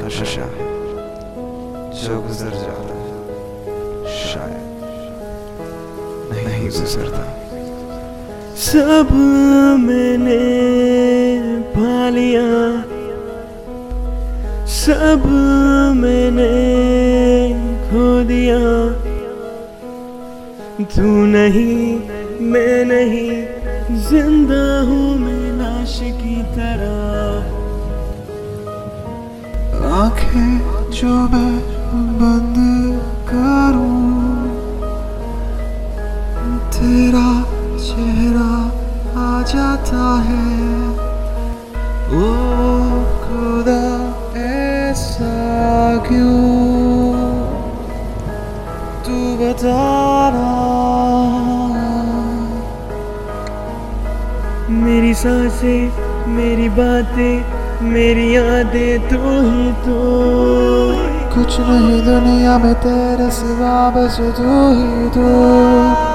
नशा है जो गुजर जाता है, शायद नहीं गुजरता। सब मैंने पा लिया, सब मैंने खो दिया। तू नहीं मैं नहीं, जिंदा हूँ मैं लाश की तरह। आंखें जो मैं बंद करूं, तेरा चेहरा आ जाता है। ओ खुदा ऐसा क्यों, तू बताना। मेरी सांसें, मेरी बातें, मेरी यादें तू ही तो। कुछ नहीं दुनिया में तेरे सिवा, बस तू ही तू।